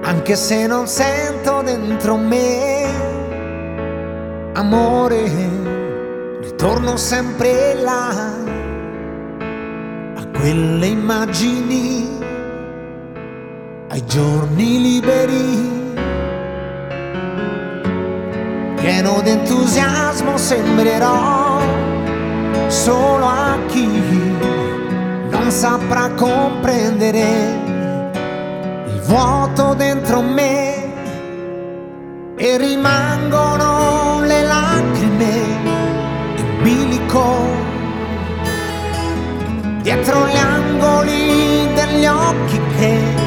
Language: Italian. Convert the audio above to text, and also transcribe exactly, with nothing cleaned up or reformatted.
anche se non sento dentro me amore, ritorno sempre là, a quelle immagini, ai giorni liberi. Pieno d'entusiasmo sembrerò solo a chi non saprà comprendere il vuoto dentro me, e rimangono le lacrime in bilico dietro gli angoli degli occhi che